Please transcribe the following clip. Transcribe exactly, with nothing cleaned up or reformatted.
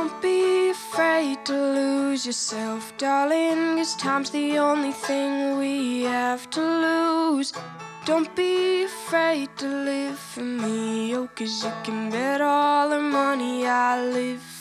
Don't be afraid to lose yourself, darling, 'cause time's the only thing we have to lose. Don't be afraid to live for me, oh, 'cause you can bet all the money I live